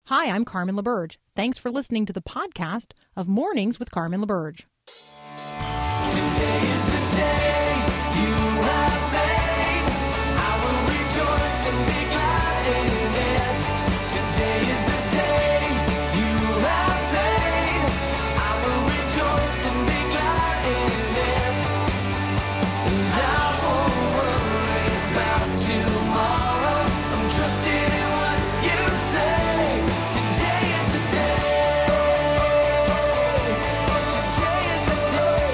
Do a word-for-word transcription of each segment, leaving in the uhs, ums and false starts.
Hi, I'm Carmen LaBerge. Thanks for listening to the podcast of Mornings with Carmen LaBerge. Today is the day you have made. I will rejoice and be glad in it. Today is the day you have made. I will rejoice and be glad in it. And I won't worry about tomorrow. I'm trusting in what you say. Today is the day. Today is the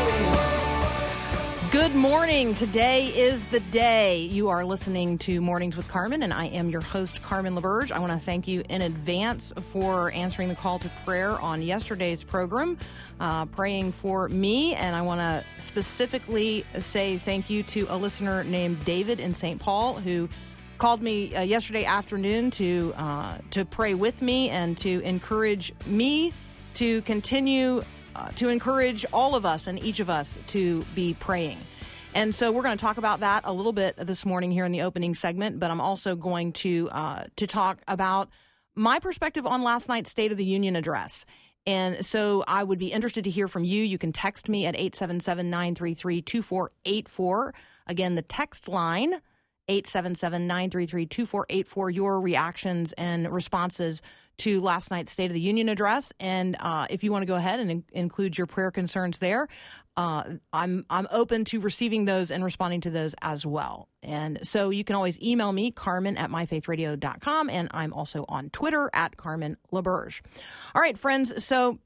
day. Good morning. Today is the day. You are listening to Mornings with Carmen, and I am your host, Carmen LaBerge. I want to thank you in advance for answering the call to prayer on yesterday's program, uh, praying for me. And I want to specifically say thank you to a listener named David in Saint Paul who called me uh, yesterday afternoon to uh, to pray with me and to encourage me to continue uh, to encourage all of us and each of us to be praying. And so we're going to talk about that a little bit this morning here in the opening segment, but I'm also going to uh, to talk about my perspective on last night's State of the Union address. And so I would be interested to hear from you. You can text me at eight seven seven, nine three three, two four eight four. Again, the text line, eight seven seven, nine three three, two four eight four, your reactions and responses to last night's State of the Union address. And uh, if you want to go ahead and in- include your prayer concerns there, uh, I'm I'm open to receiving those and responding to those as well. And so you can always email me, Carmen at my faith radio dot com, and I'm also on Twitter at Carmen LaBerge. All right, friends, so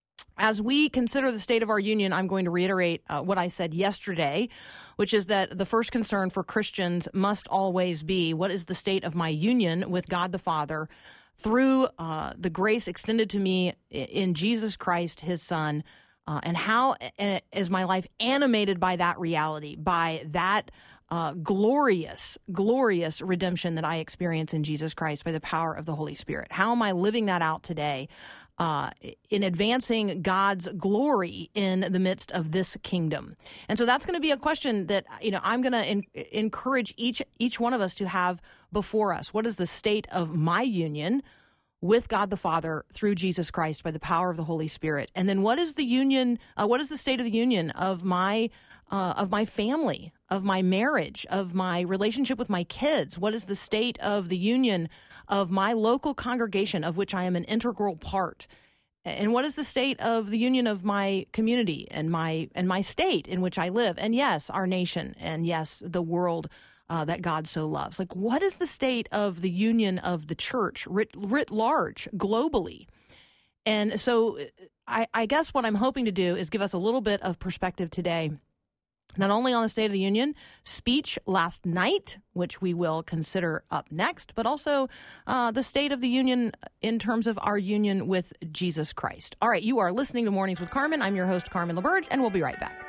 as we consider the state of our union, I'm going to reiterate uh, what I said yesterday, which is that the first concern for Christians must always be, what is the state of my union with God the Father through uh, the grace extended to me in Jesus Christ, his Son, uh, and how uh, is my life animated by that reality, by that uh, glorious, glorious redemption that I experience in Jesus Christ by the power of the Holy Spirit? How am I living that out today? Uh, in advancing God's glory in the midst of this kingdom. And so that's going to be a question that, you know, I'm going to encourage each each one of us to have before us. What is the state of my union with God the Father through Jesus Christ by the power of the Holy Spirit? And then what is the union, uh, what is the state of the union of my uh, of my family, of my marriage, of my relationship with my kids? What is the state of the union of my local congregation, of which I am an integral part? And what is the state of the union of my community and my and my state in which I live? And yes, our nation, and yes, the world uh, that God so loves. Like, what is the state of the union of the church writ, writ large, globally? And so I, I guess what I'm hoping to do is give us a little bit of perspective today, not only on the State of the Union speech last night, which we will consider up next, but also uh, the State of the Union in terms of our union with Jesus Christ. All right, you are listening to Mornings with Carmen. I'm your host, Carmen LaBerge, and we'll be right back.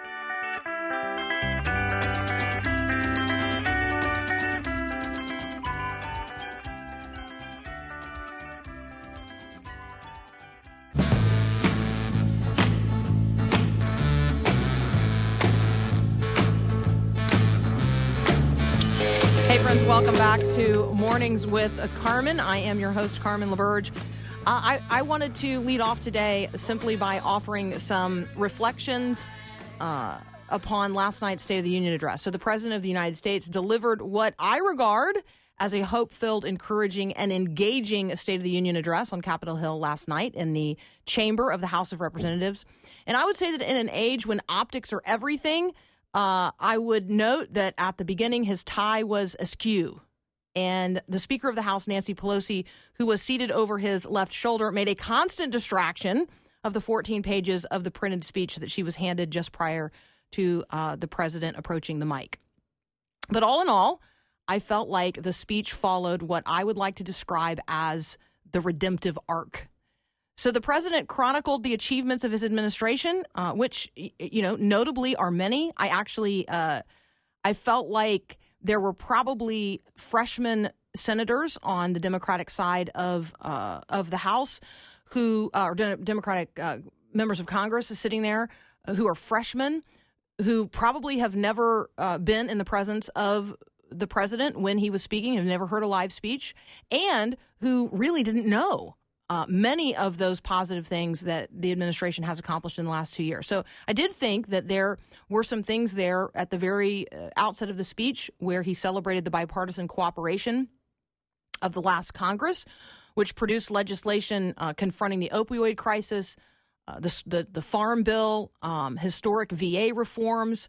Hey, friends, welcome back to Mornings with Carmen. I am your host, Carmen LaBerge. Uh, I, I wanted to lead off today simply by offering some reflections uh, upon last night's State of the Union address. So the President of the United States delivered what I regard as a hope-filled, encouraging, and engaging State of the Union address on Capitol Hill last night in the chamber of the House of Representatives. And I would say that in an age when optics are everything, Uh, I would note that at the beginning, his tie was askew, and the Speaker of the House, Nancy Pelosi, who was seated over his left shoulder, made a constant distraction of the fourteen pages of the printed speech that she was handed just prior to uh, the president approaching the mic. But all in all, I felt like the speech followed what I would like to describe as the redemptive arc. So the president chronicled the achievements of his administration, uh, which, you know, notably are many. I actually, uh, I felt like there were probably freshman senators on the Democratic side of uh, of the House who uh, or de- Democratic uh, members of Congress sitting there uh, who are freshmen, who probably have never uh, been in the presence of the president when he was speaking, have never heard a live speech, and who really didn't know uh, many of those positive things that the administration has accomplished in the last two years. So I did think that there were some things there at the very uh, outset of the speech where he celebrated the bipartisan cooperation of the last Congress, which produced legislation uh, confronting the opioid crisis, uh, the, the the Farm Bill, um, historic V A reforms,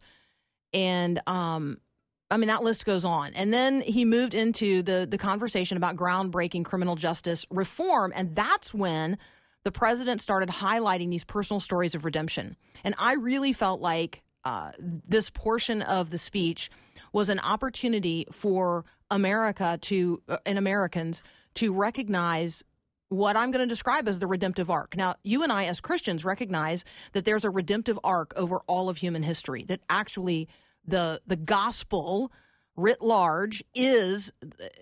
and um, I mean, that list goes on. And then he moved into the the conversation about groundbreaking criminal justice reform, and that's when the president started highlighting these personal stories of redemption. And I really felt like uh, this portion of the speech was an opportunity for America to uh, and Americans to recognize what I'm going to describe as the redemptive arc. Now, you and I as Christians recognize that there's a redemptive arc over all of human history, that actually the the gospel writ large is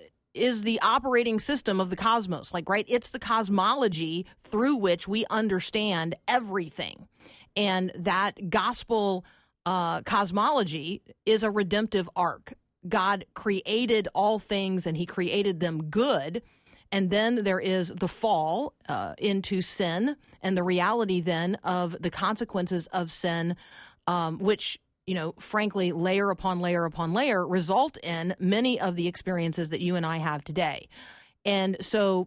is the operating system of the cosmos. Like, right, it's the cosmology through which we understand everything. And that gospel uh, cosmology is a redemptive arc. God created all things and he created them good. And then there is the fall uh, into sin and the reality then of the consequences of sin, um, which, you know, frankly, layer upon layer upon layer result in many of the experiences that you and I have today. And so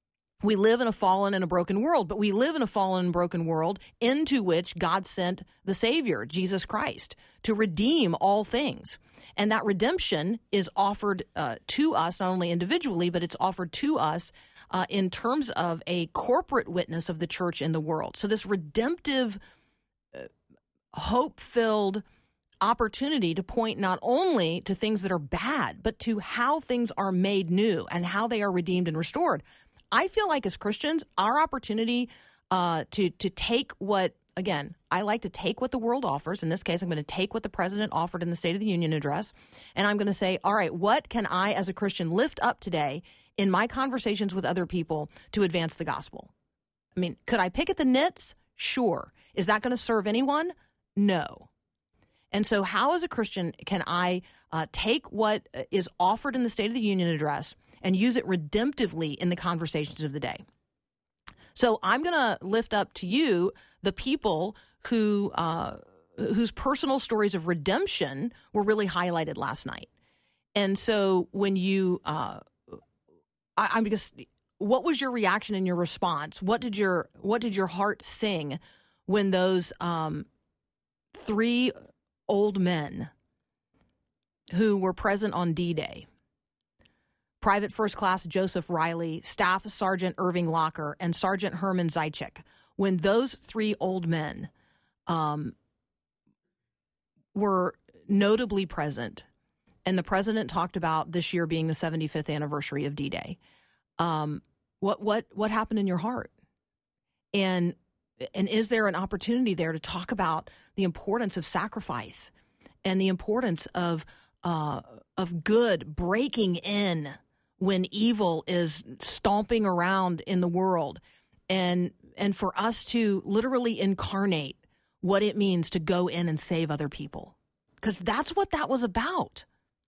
we live in a fallen and a broken world, but we live in a fallen and broken world into which God sent the Savior, Jesus Christ, to redeem all things. And that redemption is offered uh, to us, not only individually, but it's offered to us uh, in terms of a corporate witness of the church in the world. So this redemptive, uh, hope-filled opportunity to point not only to things that are bad, but to how things are made new and how they are redeemed and restored. I feel like as Christians, our opportunity uh, to to take what, again, I like to take what the world offers. In this case, I'm going to take what the president offered in the State of the Union address, and I'm going to say, all right, what can I as a Christian lift up today in my conversations with other people to advance the gospel? I mean, could I pick at the nits? Sure. Is that going to serve anyone? No. And so how as a Christian can I uh, take what is offered in the State of the Union address and use it redemptively in the conversations of the day? So I'm going to lift up to you the people who uh, whose personal stories of redemption were really highlighted last night. And so when you, uh, I, I'm just, what was your reaction and your response? What did your what did your heart sing when those um, three old men who were present on D-Day, Private First Class Joseph Riley, Staff Sergeant Irving Locker, and Sergeant Herman Zychik, when those three old men um, were notably present, and the president talked about this year being the seventy-fifth anniversary of D-Day, um, what what what happened in your heart? And and is there an opportunity there to talk about the importance of sacrifice and the importance of uh, of good breaking in when evil is stomping around in the world, and and for us to literally incarnate what it means to go in and save other people, because that's what that was about.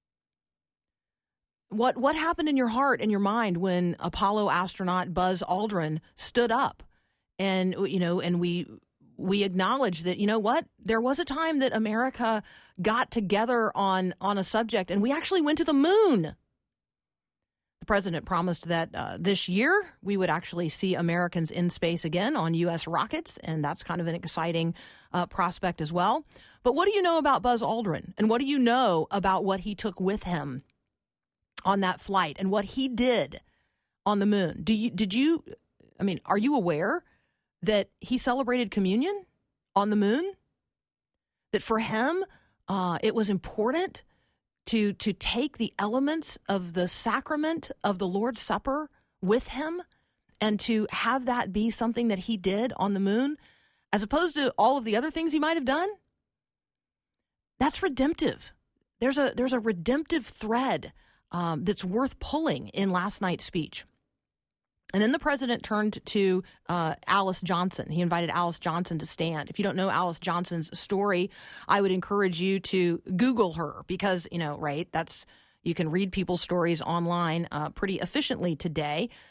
What what happened in your heart and your mind when Apollo astronaut Buzz Aldrin stood up, and you know, and we we acknowledged that, you know what, there was a time that America got together on on a subject, and we actually went to the moon. The president promised that uh, this year we would actually see Americans in space again on U S rockets, and that's kind of an exciting uh, prospect as well. But what do you know about Buzz Aldrin, and what do you know about what he took with him on that flight and what he did on the moon? Do you did you? I mean, are you aware that he celebrated communion on the moon? That for him, uh, it was important to to take the elements of the sacrament of the Lord's Supper with him and to have that be something that he did on the moon, as opposed to all of the other things he might have done? That's redemptive. There's a there's a redemptive thread um, that's worth pulling in last night's speech. And then the president turned to uh, Alice Johnson. He invited Alice Johnson to stand. If you don't know Alice Johnson's story, I would encourage you to Google her because, you know, right, that's you can read people's stories online uh, pretty efficiently today.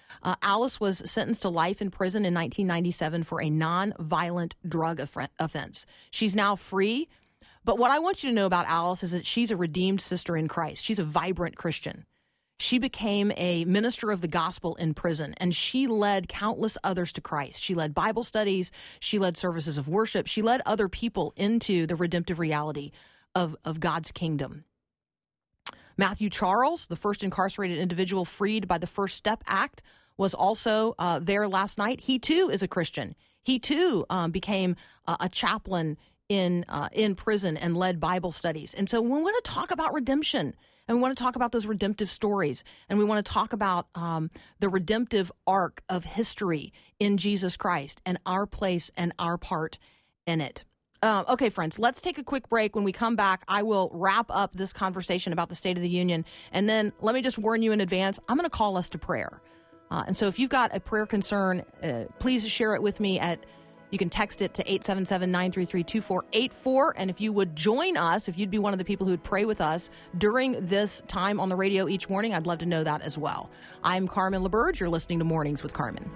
Uh, Alice was sentenced to life in prison in nineteen ninety-seven for a non-violent drug off- offense. She's now free. But what I want you to know about Alice is that she's a redeemed sister in Christ. She's a vibrant Christian. She became a minister of the gospel in prison, and she led countless others to Christ. She led Bible studies. She led services of worship. She led other people into the redemptive reality of, of God's kingdom. Matthew Charles, the first incarcerated individual freed by the First Step Act, was also uh, there last night. He, too, is a Christian. He, too, um, became uh, a chaplain in uh, in prison and led Bible studies. And so we want to talk about redemption, and we want to talk about those redemptive stories, and we want to talk about um, the redemptive arc of history in Jesus Christ and our place and our part in it. Uh, okay, friends, let's take a quick break. When we come back, I will wrap up this conversation about the State of the Union, and then let me just warn you in advance, I'm going to call us to prayer. Uh, and so if you've got a prayer concern, uh, please share it with me at You can text it to eight seven seven, nine three three, two four eight four. And if you would join us, if you'd be one of the people who would pray with us during this time on the radio each morning, I'd love to know that as well. I'm Carmen LaBerge. You're listening to Mornings with Carmen.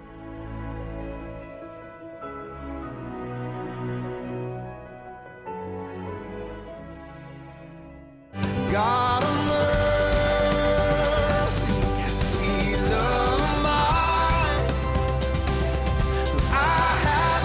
God of mercy, sweet love of mine, I have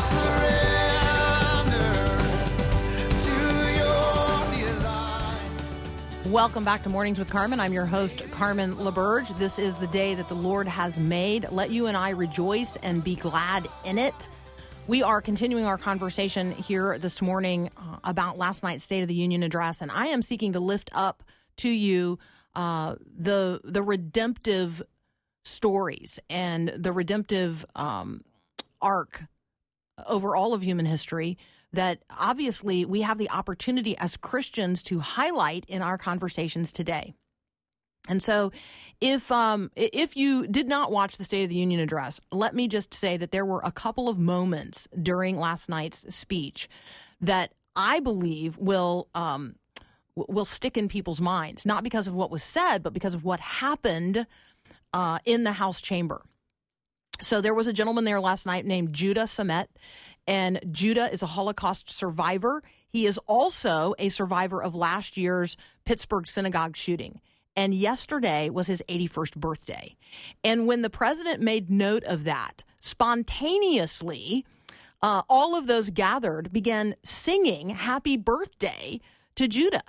surrendered to your design. Welcome back to Mornings with Carmen. I'm your host, Carmen LaBerge. This is the day that the Lord has made. Let you and I rejoice and be glad in it. We are continuing our conversation here this morning uh, about last night's State of the Union address, and I am seeking to lift up to you uh, the the redemptive stories and the redemptive um, arc over all of human history that obviously we have the opportunity as Christians to highlight in our conversations today. And so if um, if you did not watch the State of the Union address, let me just say that there were a couple of moments during last night's speech that I believe will um, will stick in people's minds, not because of what was said, but because of what happened uh, in the House chamber. So there was a gentleman there last night named Judah Samet, and Judah is a Holocaust survivor. He is also a survivor of last year's Pittsburgh synagogue shooting. And yesterday was his eighty-first birthday. And when the president made note of that, spontaneously, uh, all of those gathered began singing happy birthday to Judah.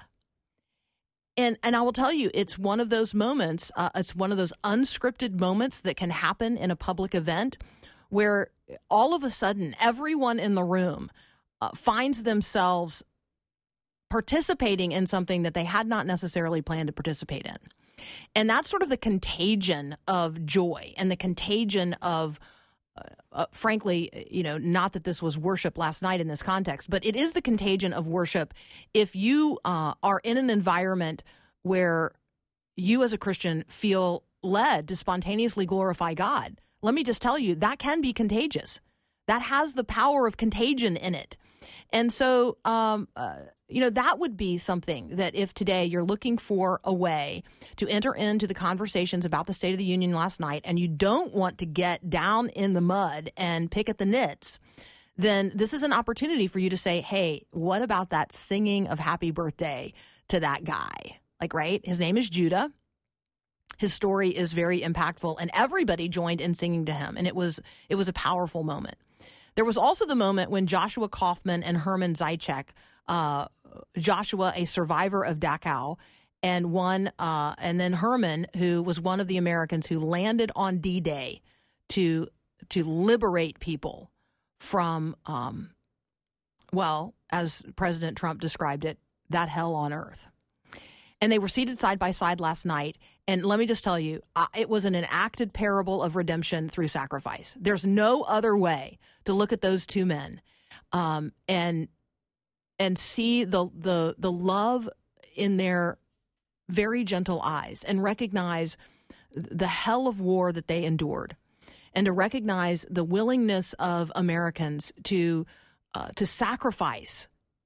And and I will tell you, it's one of those moments, uh, it's one of those unscripted moments that can happen in a public event where all of a sudden everyone in the room uh, finds themselves participating in something that they had not necessarily planned to participate in. And that's sort of the contagion of joy and the contagion of, uh, uh, frankly, you know, not that this was worship last night in this context, but it is the contagion of worship if you uh, are in an environment where you as a Christian feel led to spontaneously glorify God. Let me just tell you, that can be contagious. That has the power of contagion in it. And so, um, uh, you know, that would be something that if today you're looking for a way to enter into the conversations about the State of the Union last night and you don't want to get down in the mud and pick at the nits, then this is an opportunity for you to say, hey, what about that singing of happy birthday to that guy? Like, right? His name is Judah. His story is very impactful, and everybody joined in singing to him, and it was it was a powerful moment. There was also the moment when Joshua Kaufman and Herman Zaitchik, uh, Joshua, a survivor of Dachau, and one, uh, and then Herman, who was one of the Americans who landed on D-Day to to liberate people from, um, well, as President Trump described it, that hell on earth. And they were seated side by side last night. And let me just tell you, uh, it was an enacted parable of redemption through sacrifice. There's no other way to look at those two men um, and and see the the the love in their very gentle eyes and recognize the hell of war that they endured, and to recognize the willingness of Americans to uh, to sacrifice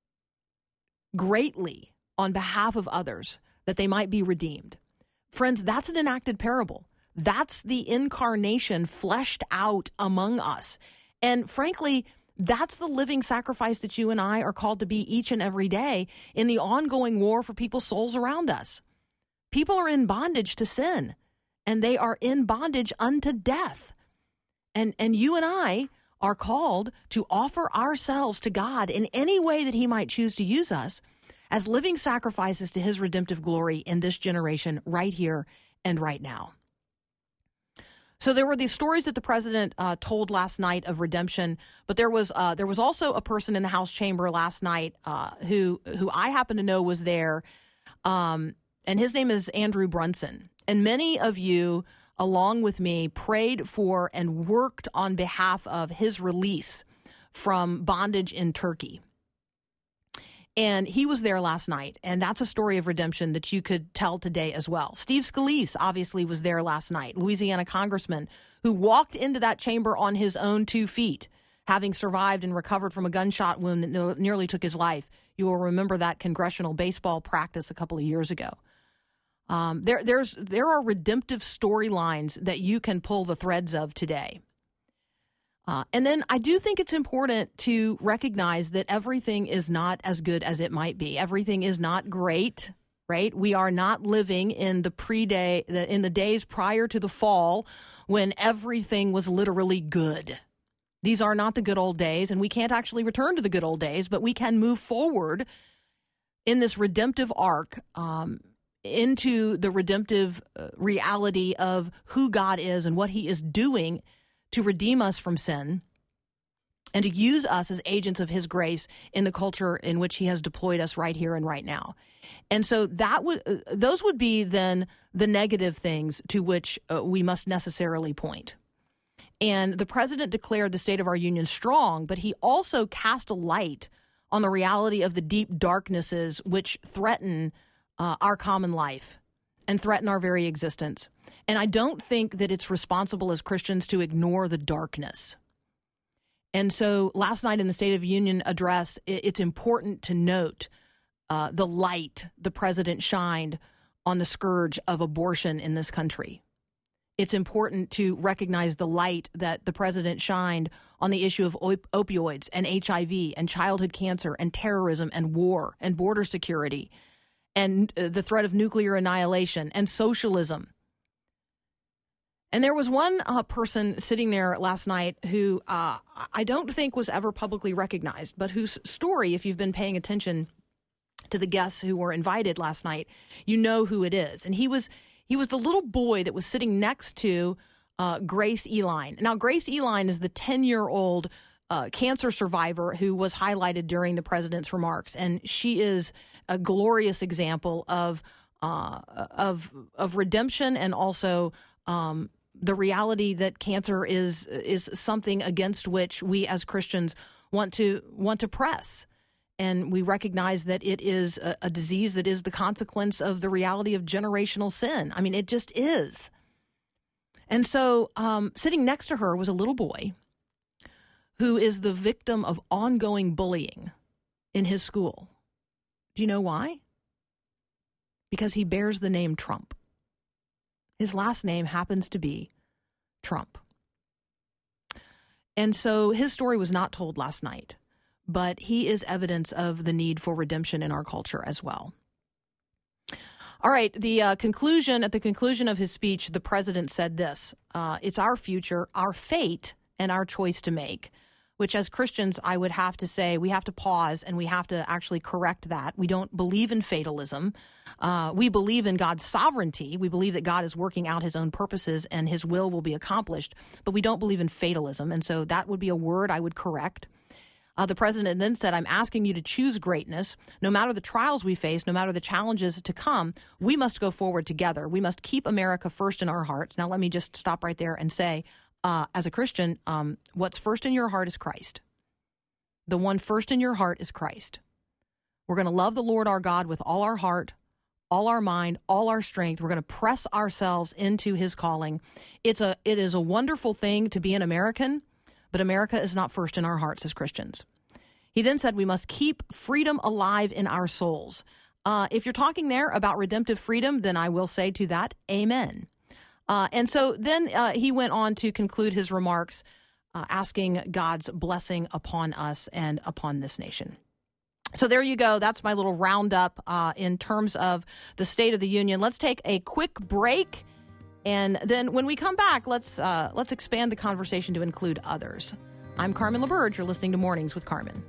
greatly on behalf of others that they might be redeemed. Friends, that's an enacted parable. That's the incarnation fleshed out among us. And frankly, that's the living sacrifice that you and I are called to be each and every day in the ongoing war for people's souls around us. People are in bondage to sin, and they are in bondage unto death. And and you and I are called to offer ourselves to God in any way that he might choose to use us as living sacrifices to his redemptive glory in this generation right here and right now. So there were these stories that the president uh, told last night of redemption, but there was uh, there was also a person in the House chamber last night uh, who who I happen to know was there, um, and his name is Andrew Brunson. And many of you, along with me, prayed for and worked on behalf of his release from bondage in Turkey. And he was there last night, and that's a story of redemption that you could tell today as well. Steve Scalise obviously was there last night, Louisiana congressman who walked into that chamber on his own two feet, having survived and recovered from a gunshot wound that nearly took his life. You will remember that congressional baseball practice a couple of years ago. Um, there, there's, there are redemptive storylines that you can pull the threads of today. Uh, and then I do think it's important to recognize that everything is not as good as it might be. Everything is not great, right? We are not living in the pre-day, the, in the days prior to the fall when everything was literally good. These are not the good old days, and we can't actually return to the good old days, but we can move forward in this redemptive arc um, into the redemptive uh, reality of who God is and what he is doing to redeem us from sin and to use us as agents of his grace in the culture in which he has deployed us right here and right now. And so that would uh, those would be then the negative things to which uh, we must necessarily point. And the president declared the State of our Union strong, but he also cast a light on the reality of the deep darknesses which threaten uh, our common life and threaten our very existence. And I don't think that it's responsible as Christians to ignore the darkness. And so last night in the State of the Union address, it's important to note uh, the light the president shined on the scourge of abortion in this country. It's important to recognize the light that the president shined on the issue of op- opioids and H I V and childhood cancer and terrorism and war and border security and uh, the threat of nuclear annihilation and socialism. And there was one uh, person sitting there last night who uh, I don't think was ever publicly recognized, but whose story, if you've been paying attention to the guests who were invited last night, you know who it is. And he was he was the little boy that was sitting next to uh, Grace Eline. Now, Grace Eline is the ten-year-old uh, cancer survivor who was highlighted during the president's remarks, and she is a glorious example of uh, of of redemption and also um, the reality that cancer is is something against which we as Christians want to want to press. And we recognize that it is a, a disease that is the consequence of the reality of generational sin. I mean, it just is. And so um, sitting next to her was a little boy who is the victim of ongoing bullying in his school. Do you know why? Because he bears the name Trump. His last name happens to be Trump. And so his story was not told last night, but he is evidence of the need for redemption in our culture as well. All right, the uh, conclusion, at the conclusion of his speech, the president said this, uh, it's our future, our fate, and our choice to make, which as Christians, I would have to say we have to pause and we have to actually correct that. We don't believe in fatalism. Uh, we believe in God's sovereignty. We believe that God is working out his own purposes and his will will be accomplished, but we don't believe in fatalism. And so that would be a word I would correct. Uh, the president then said, I'm asking you to choose greatness. No matter the trials we face, no matter the challenges to come, we must go forward together. We must keep America first in our hearts. Now, let me just stop right there and say, uh, as a Christian, um, what's first in your heart is Christ. The one first in your heart is Christ. We're going to love the Lord our God with all our heart, all our mind, all our strength. We're going to press ourselves into his calling. It's a, it is a wonderful thing to be an American, but America is not first in our hearts as Christians. He then said we must keep freedom alive in our souls. Uh, if you're talking there about redemptive freedom, then I will say to that, amen. Uh, and so then uh, he went on to conclude his remarks, uh, asking God's blessing upon us and upon this nation. So there you go. That's my little roundup uh, in terms of the State of the Union. Let's take a quick break, and then when we come back, let's uh, let's expand the conversation to include others. I'm Carmen LaBerge. You're listening to Mornings with Carmen.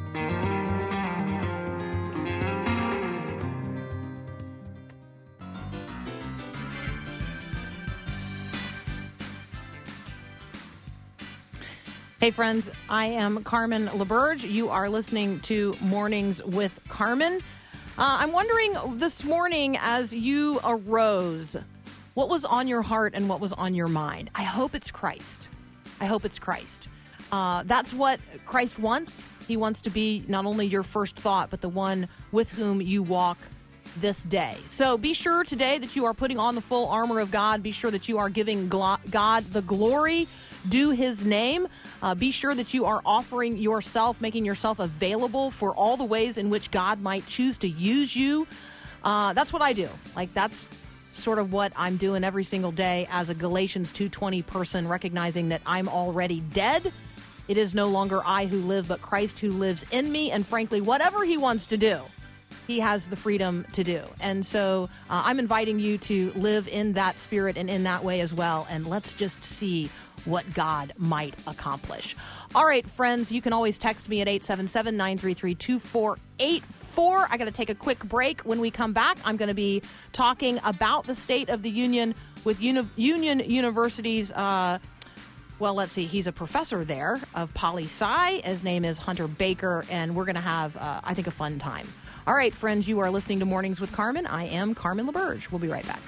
Hey, friends, I am Carmen LaBerge. You are listening to Mornings with Carmen. Uh, I'm wondering this morning, as you arose, what was on your heart and what was on your mind? I hope it's Christ. I hope it's Christ. Uh, that's what Christ wants. He wants to be not only your first thought, but the one with whom you walk this day. So be sure today that you are putting on the full armor of God. Be sure that you are giving glo- God the glory due his name. Uh, be sure that you are offering yourself, making yourself available for all the ways in which God might choose to use you. Uh, that's what I do. Like, that's sort of what I'm doing every single day as a Galatians two twenty person, recognizing that I'm already dead. It is no longer I who live, but Christ who lives in me. And frankly, whatever he wants to do, he has the freedom to do. And so uh, I'm inviting you to live in that spirit and in that way as well. And let's just see what God might accomplish. All right, friends, you can always text me at eight seven seven, nine three three, two four eight four. I got to take a quick break. When we come back, I'm going to be talking about the State of the Union with Uni- Union University's, uh, well, let's see, he's a professor there of poli-sci. His name is Hunter Baker, and we're going to have, uh, I think, a fun time. All right, friends, you are listening to Mornings with Carmen. I am Carmen LaBerge. We'll be right back.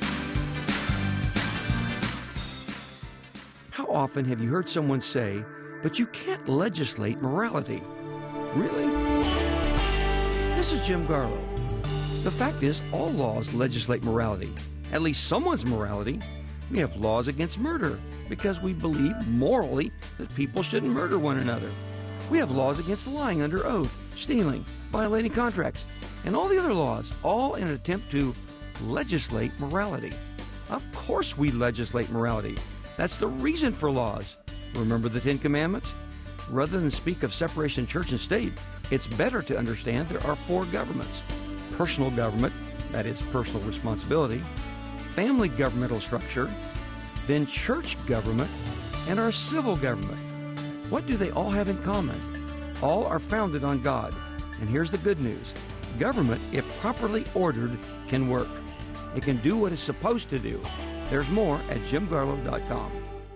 How often have you heard someone say, but you can't legislate morality? Really? This is Jim Garlow. The fact is, all laws legislate morality, at least someone's morality. We have laws against murder because we believe morally that people shouldn't murder one another. We have laws against lying under oath, stealing, violating contracts, and all the other laws, all in an attempt to legislate morality. Of course we legislate morality. That's the reason for laws. Remember the Ten Commandments? Rather than speak of separation of church and state, it's better to understand there are four governments. Personal government, that is personal responsibility, family governmental structure, then church government, and our civil government. What do they all have in common? All are founded on God. And here's the good news. Government, if properly ordered, can work. It can do what it's supposed to do. There's more at jim garlow dot com.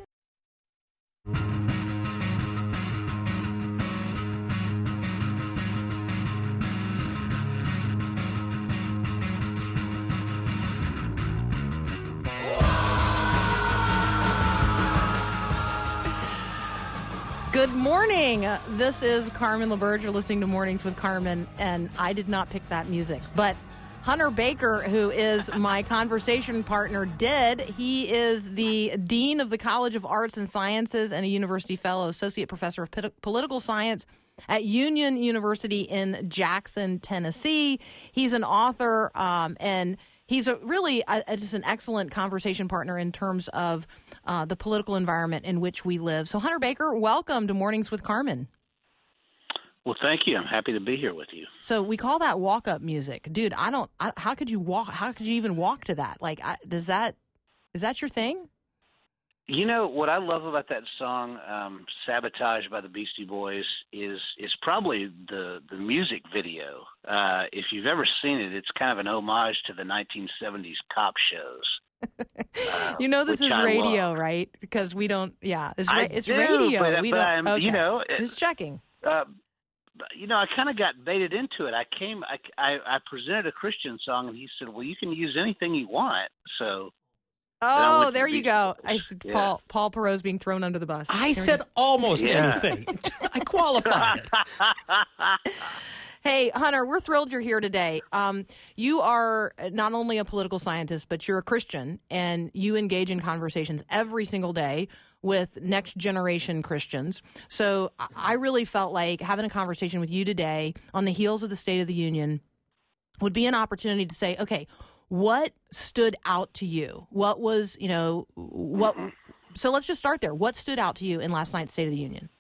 Good morning. This is Carmen LaBerge. You're listening to Mornings with Carmen, and I did not pick that music, but Hunter Baker, who is my conversation partner, did. He is the Dean of the College of Arts and Sciences and a University Fellow, Associate Professor of P- Political Science at Union University in Jackson, Tennessee. He's an author, um, and he's a really a, a, just an excellent conversation partner in terms of uh, the political environment in which we live. So, Hunter Baker, welcome to Mornings with Carmen. Well, thank you. I'm happy to be here with you. So we call that walk-up music, dude. I don't. I, how could you walk? How could you even walk to that? Like, I, does that is that your thing? You know what I love about that song, um, "Sabotage" by the Beastie Boys, is is probably the the music video. Uh, if you've ever seen it, it's kind of an homage to the nineteen seventies cop shows. Uh, you know, this is I radio, love. right? Because we don't. Yeah, it's ra- I it's do, radio. But, we but don't. I'm, Okay. you know, it, just checking. Uh, you know, I kind of got baited into it. I came, I, I, I presented a Christian song, and he said, "Well, you can use anything you want." So, oh, to there the you Beastie go. Boys. I said Yeah. Paul Paul Perot's being thrown under the bus. I There we said go. almost Yeah. anything. I qualified it. Hey, Hunter, we're thrilled you're here today. Um, you are not only a political scientist, but you're a Christian, and you engage in conversations every single day with next generation Christians. So I really felt like having a conversation with you today on the heels of the State of the Union would be an opportunity to say, okay, What stood out to you? What was, you know, what? So let's just start there. What stood out to you in last night's State of the Union?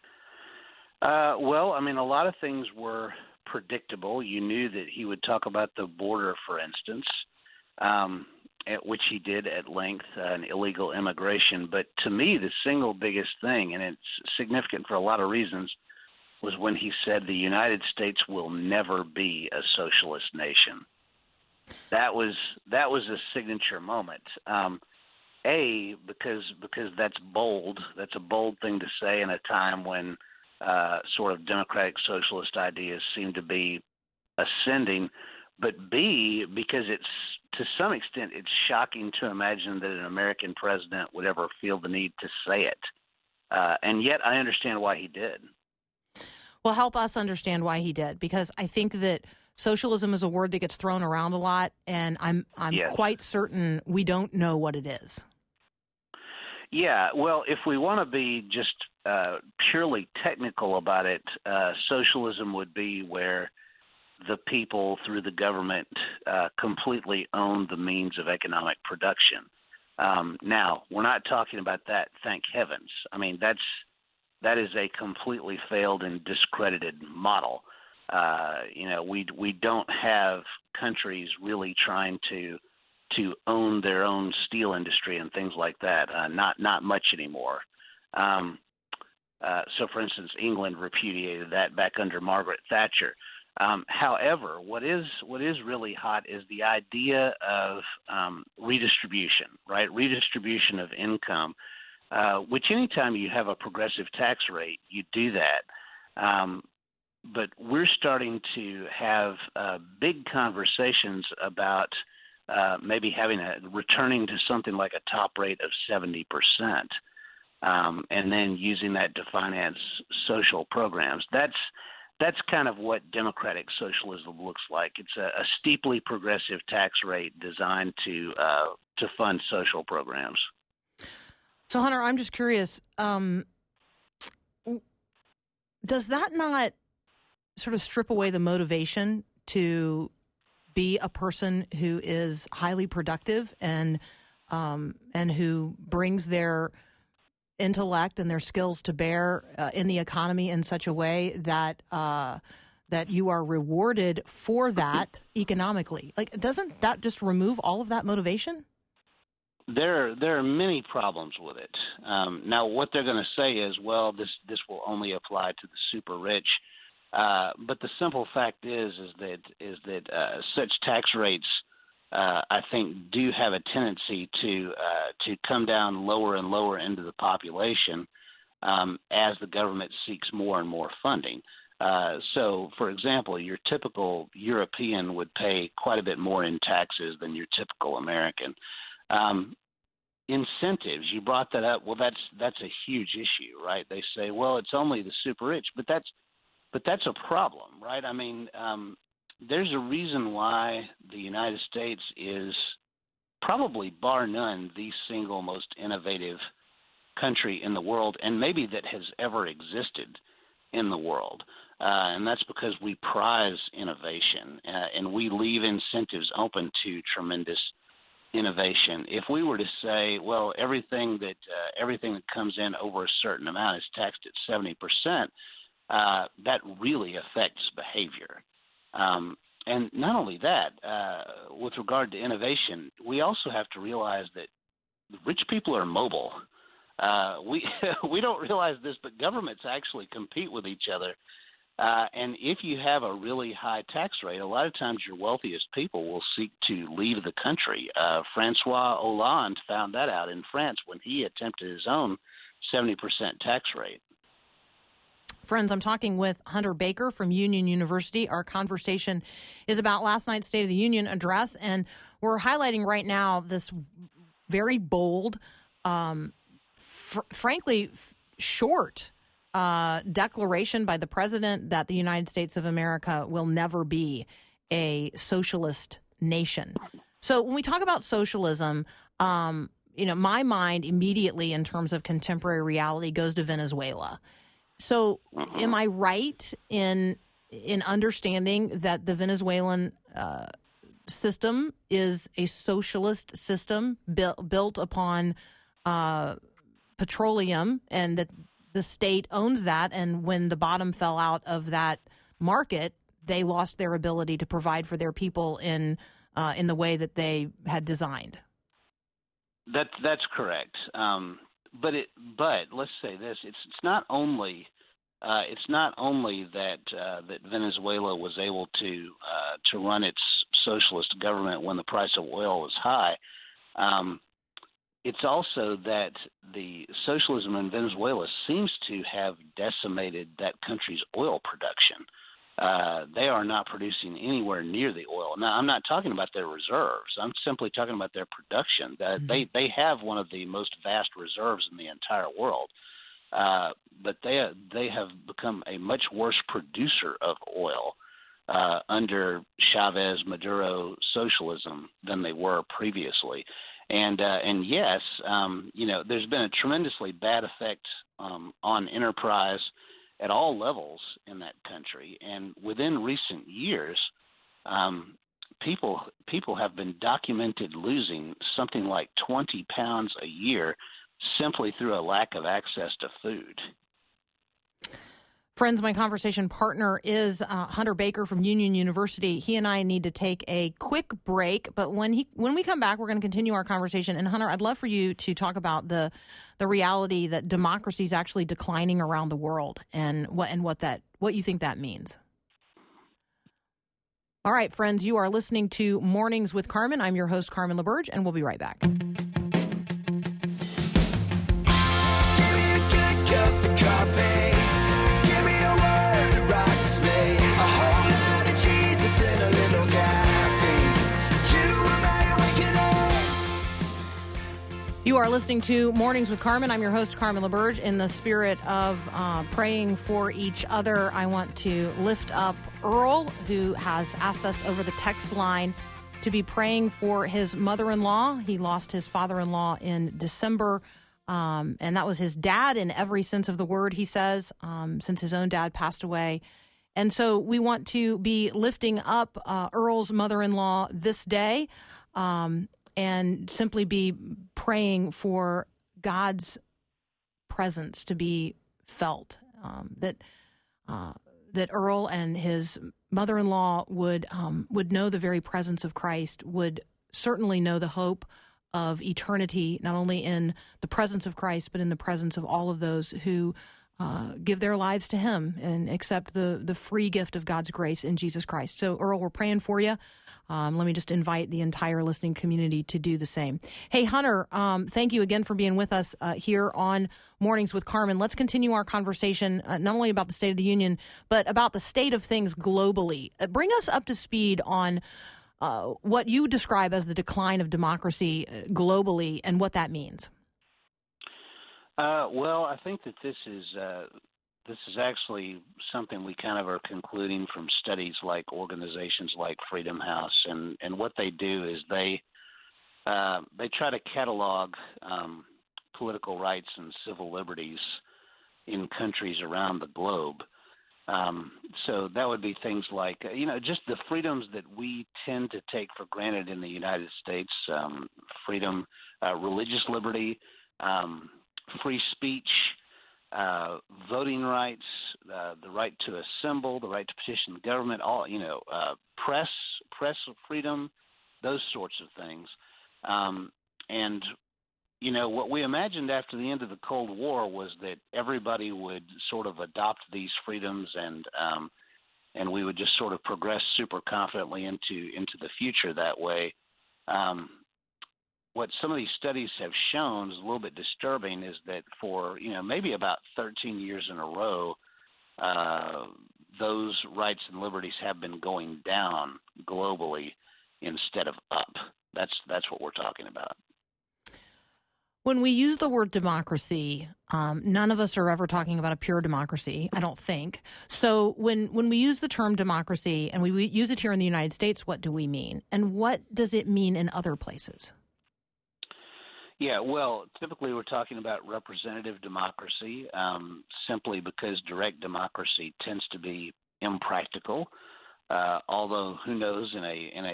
Uh, well, I mean, a lot of things were predictable. You knew that he would talk about the border, for instance, um, at which he did at length, uh, and illegal immigration. But to me, the single biggest thing, and it's significant for a lot of reasons, was when he said the United States will never be a socialist nation. That was that was a signature moment. Um, a because because that's bold. That's a bold thing to say in a time when uh, sort of democratic socialist ideas seem to be ascending. But B, because it's to some extent it's shocking to imagine that an American president would ever feel the need to say it. Uh, and yet I understand why he did. Well, help us understand why he did, because I think that socialism is a word that gets thrown around a lot, and I'm I'm yes. quite certain we don't know what it is. Yeah, well, if we want to be just uh, purely technical about it, uh, socialism would be where the people, through the government, uh, completely own the means of economic production. Um, now, we're not talking about that, thank heavens. I mean, that's that is a completely failed and discredited model. Uh, you know, we we don't have countries really trying to to own their own steel industry and things like that. Uh, not not much anymore. Um, uh, so, for instance, England repudiated that back under Margaret Thatcher. Um, however, what is what is really hot is the idea of um, redistribution, right? Redistribution of income, uh, which anytime you have a progressive tax rate, you do that. Um, but we're starting to have uh, big conversations about uh, maybe having a returning to something like a top rate of seventy percent, um, and then using that to finance social programs. That's That's kind of what democratic socialism looks like. It's a, a steeply progressive tax rate designed to uh, to fund social programs. So, Hunter, I'm just curious, um, does that not sort of strip away the motivation to be a person who is highly productive and um, and who brings their intellect and their skills to bear uh, in the economy in such a way that uh, that you are rewarded for that economically? Like, doesn't that just remove all of that motivation? There, there are many problems with it. Um, now, what they're going to say is, well, this this will only apply to the super rich. Uh, but the simple fact is, is that is that uh, such tax rates, Uh, I think, do have a tendency to uh, to come down lower and lower into the population um, as the government seeks more and more funding. Uh, so, for example, your typical European would pay quite a bit more in taxes than your typical American. Um, incentives, you brought that up. Well, that's that's a huge issue, right? They say, well, it's only the super rich, but that's but that's a problem, right? I mean. Um, There's a reason why the United States is probably, bar none, the single most innovative country in the world, and maybe that has ever existed in the world. Uh, and that's because we prize innovation, uh, and we leave incentives open to tremendous innovation. If we were to say, well, everything that uh, everything that comes in over a certain amount is taxed at seventy percent, uh, that really affects behavior. Um, and not only that, uh, with regard to innovation, we also have to realize that rich people are mobile. Uh, we we don't realize this, but governments actually compete with each other. Uh, and if you have a really high tax rate, a lot of times your wealthiest people will seek to leave the country. Uh, Francois Hollande found that out in France when he attempted his own seventy percent tax rate. Friends, I'm talking with Hunter Baker from Union University. Our conversation is about last night's State of the Union address, and we're highlighting right now this very bold, um, fr- frankly, f- short uh, declaration by the president that the United States of America will never be a socialist nation. So when we talk about socialism, um, you know, my mind immediately in terms of contemporary reality goes to Venezuela. So am I right in in understanding that the Venezuelan uh, system is a socialist system built built upon uh, petroleum, and that the state owns that. And when the bottom fell out of that market, they lost their ability to provide for their people in uh, in the way that they had designed. That that's correct. Um, but it but let's say this: it's it's not only uh, it's not only that uh, that Venezuela was able to uh, to run its socialist government when the price of oil was high. Um, it's also that the socialism in Venezuela seems to have decimated that country's oil production. Uh, they are not producing anywhere near the oil. Now, I'm not talking about their reserves. I'm simply talking about their production. Uh, mm-hmm. They they have one of the most vast reserves in the entire world, uh, but they they have become a much worse producer of oil uh, under Chavez Maduro socialism than they were previously. And uh, and yes, um, you know, there's been a tremendously bad effect um, on enterprise at all levels in that country. And within recent years, um, people people have been documented losing something like twenty pounds a year simply through a lack of access to food. Friends, my conversation partner is uh, Hunter Baker from Union University. He and I need to take a quick break, but when he when we come back, we're going to continue our conversation. And Hunter, I'd love for you to talk about the the reality that democracy is actually declining around the world, and what and what that what you think that means. All right, friends, you are listening to Mornings with Carmen. I'm your host, Carmen LaBerge, and we'll be right back. Give me a good cup of coffee. You are listening to Mornings with Carmen. I'm your host, Carmen LaBerge. In the spirit of uh, praying for each other, I want to lift up Earl, who has asked us over the text line to be praying for his mother-in-law. He lost his father-in-law in December, um, and that was his dad in every sense of the word, he says, um, since his own dad passed away. And so we want to be lifting up uh, Earl's mother-in-law this day, um, and simply be praying for God's presence to be felt, um, that uh, that Earl and his mother-in-law would um, would know the very presence of Christ, would certainly know the hope of eternity, not only in the presence of Christ, but in the presence of all of those who uh, give their lives to him and accept the, the free gift of God's grace in Jesus Christ. So, Earl, we're praying for you. Um, let me just invite the entire listening community to do the same. Hey, Hunter, um, thank you again for being with us uh, here on Mornings with Carmen. Let's continue our conversation, uh, not only about the State of the Union, but about the state of things globally. Uh, bring us up to speed on uh, what you describe as the decline of democracy uh, globally and what that means. Uh, well, I think that this is uh, this is actually something we kind of are concluding from studies like organizations like Freedom House, and, and what they do is they uh, they try to catalog um, political rights and civil liberties in countries around the globe. Um, so that would be things like, you know, just the freedoms that we tend to take for granted in the United States, um, freedom, uh, religious liberty, um, free speech, uh, voting rights, uh, the right to assemble, the right to petition the government, all, you know, uh, press, press freedom, those sorts of things. Um, and, you know, what we imagined after the end of the Cold War was that everybody would sort of adopt these freedoms, and um, and we would just sort of progress super confidently into into the future that way. Um, what some of these studies have shown is a little bit disturbing, is that for, you know, maybe about thirteen years in a row, uh, those rights and liberties have been going down globally instead of up. That's that's what we're talking about. When we use the word democracy, um, none of us are ever talking about a pure democracy, I don't think. So when, when we use the term democracy and we, we use it here in the United States, what do we mean? And what does it mean in other places? Yeah, well, typically we're talking about representative democracy, um, simply because direct democracy tends to be impractical. Uh, although, who knows, in a in a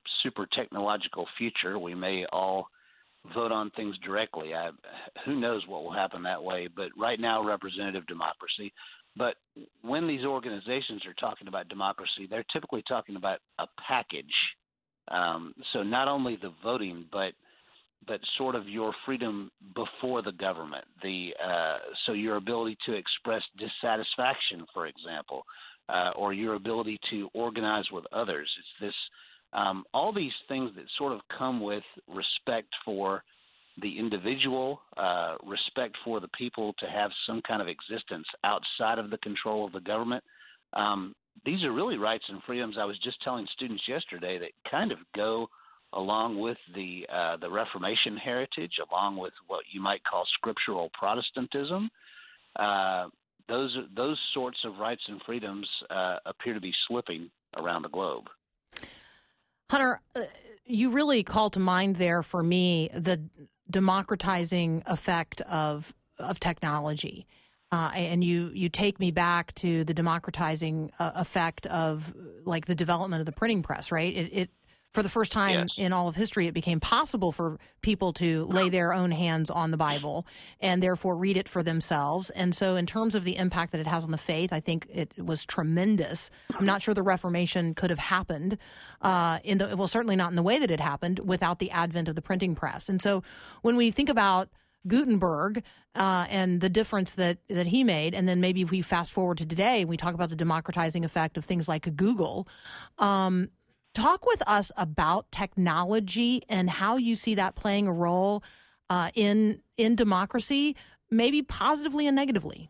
super technological future, we may all vote on things directly. I, who knows what will happen that way? But right now, representative democracy. But when these organizations are talking about democracy, they're typically talking about a package. Um, so not only the voting, but but sort of your freedom before the government. The uh, so your ability to express dissatisfaction, for example, uh, or your ability to organize with others. It's this um, all these things that sort of come with respect for the individual, uh, respect for the people to have some kind of existence outside of the control of the government. Um, these are really rights and freedoms. I was just telling students yesterday that kind of go along with the uh, the Reformation heritage, along with what you might call scriptural Protestantism. Uh, those those sorts of rights and freedoms uh, appear to be slipping around the globe. Hunter, uh, you really call to mind there for me the democratizing effect of of technology. Uh, and you, you take me back to the democratizing uh, effect of like the development of the printing press, right? It, it for the first time yes. in all of history, it became possible for people to lay their own hands on the Bible and therefore read it for themselves. And so in terms of the impact that it has on the faith, I think it was tremendous. I'm not sure the Reformation could have happened uh, in the, well, certainly not in the way that it happened without the advent of the printing press. And so when we think about Gutenberg uh, and the difference that, that he made, and then maybe if we fast forward to today, we talk about the democratizing effect of things like Google. Um, talk with us about technology and how you see that playing a role uh, in in democracy, maybe positively and negatively.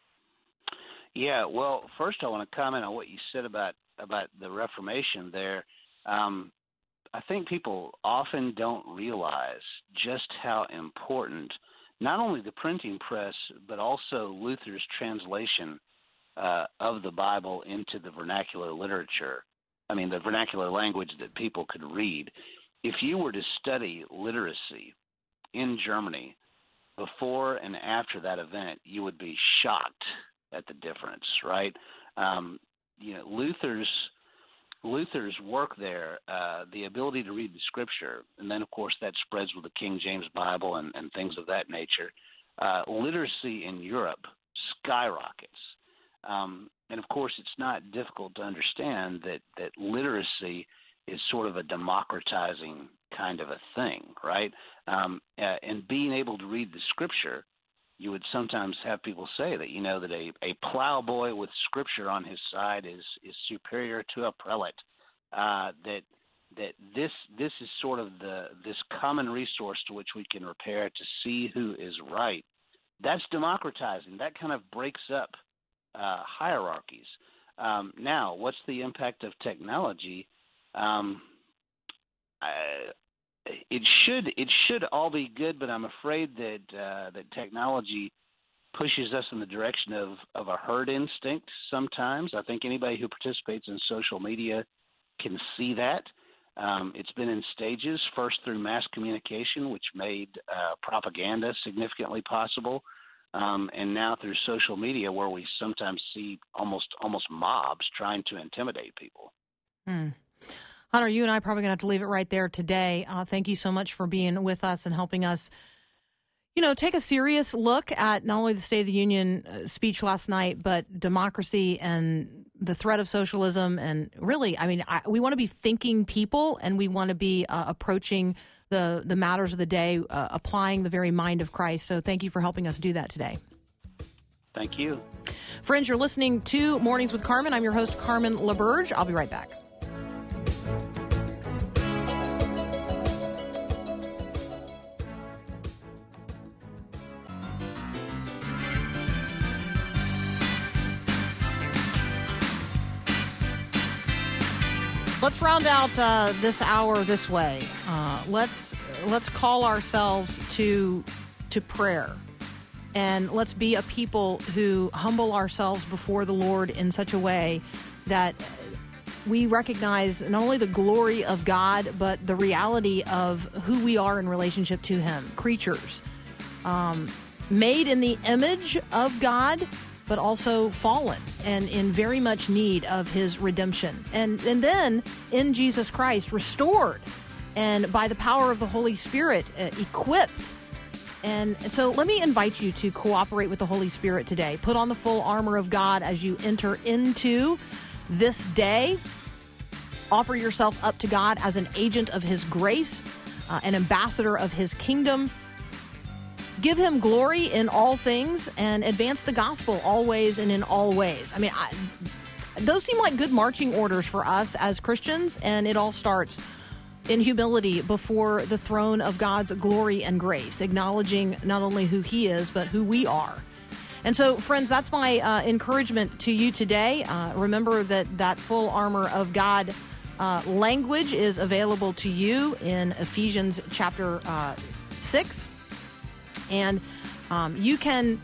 Yeah, well, first I want to comment on what you said about about the Reformation there. Um, I think people often don't realize just how important not only the printing press, but also Luther's translation uh, of the Bible into the vernacular literature. I mean, the vernacular language that people could read. If you were to study literacy in Germany before and after that event, you would be shocked at the difference, right? Um, you know, Luther's Luther's work there, uh, the ability to read the Scripture, and then, of course, that spreads with the King James Bible and, and things of that nature. Uh, literacy in Europe skyrockets. Um, and, of course, it's not difficult to understand that, that literacy is sort of a democratizing kind of a thing, right? Um, uh, and being able to read the Scripture, you would sometimes have people say that, you know, that a, a plowboy with Scripture on his side is, is superior to a prelate, uh, that that this this is sort of the this common resource to which we can repair to see who is right. That's democratizing. That kind of breaks up uh, hierarchies. Um, now, what's the impact of technology? Um, I, It should it should all be good, but I'm afraid that uh, that technology pushes us in the direction of, of a herd instinct sometimes. I think anybody who participates in social media can see that. Um, it's been in stages, first through mass communication, which made uh, propaganda significantly possible, um, and now through social media, where we sometimes see almost almost mobs trying to intimidate people. Hmm. Hunter, you and I are probably going to have to leave it right there today. Uh, thank you so much for being with us and helping us, you know, take a serious look at not only the State of the Union uh, speech last night, but democracy and the threat of socialism. And really, I mean, I, we want to be thinking people, and we want to be uh, approaching the, the matters of the day, uh, applying the very mind of Christ. So thank you for helping us do that today. Thank you. Friends, you're listening to Mornings with Carmen. I'm your host, Carmen LaBerge. I'll be right back. Let's round out uh, this hour this way. Uh, let's let's call ourselves to to prayer, and let's be a people who humble ourselves before the Lord in such a way that we recognize not only the glory of God, but the reality of who we are in relationship to Him. Creatures um, made in the image of God, but also fallen and in very much need of his redemption. And, and then in Jesus Christ, restored and by the power of the Holy Spirit, uh, equipped. And so let me invite you to cooperate with the Holy Spirit today. Put on the full armor of God as you enter into this day. Offer yourself up to God as an agent of his grace, uh, an ambassador of his kingdom. Give him glory in all things and advance the gospel always and in all ways. I mean, I, those seem like good marching orders for us as Christians, and it all starts in humility before the throne of God's glory and grace, acknowledging not only who he is, but who we are. And so, friends, that's my uh, encouragement to you today. Uh, remember that that full armor of God uh, language is available to you in Ephesians chapter uh, six. And um, you can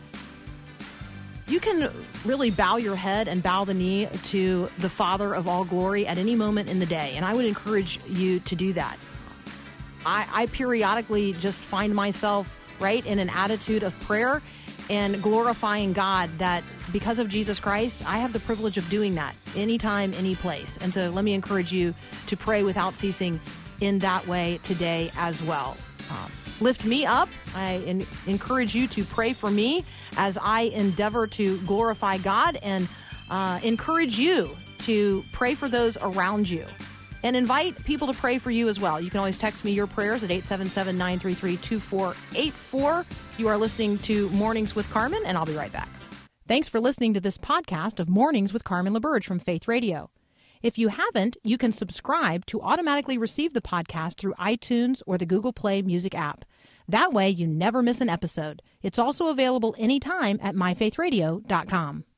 you can really bow your head and bow the knee to the Father of all glory at any moment in the day. And I would encourage you to do that. I, I periodically just find myself, right, in an attitude of prayer and glorifying God that because of Jesus Christ, I have the privilege of doing that anytime, any place. And so let me encourage you to pray without ceasing in that way today as well. Um, lift me up. I in, encourage you to pray for me as I endeavor to glorify God, and uh, encourage you to pray for those around you. And invite people to pray for you as well. You can always text me your prayers at eight seven seven, nine three three, two four eight four. You are listening to Mornings with Carmen, and I'll be right back. Thanks for listening to this podcast of Mornings with Carmen LaBerge from Faith Radio. If you haven't, you can subscribe to automatically receive the podcast through iTunes or the Google Play Music app. That way, you never miss an episode. It's also available anytime at my faith radio dot com.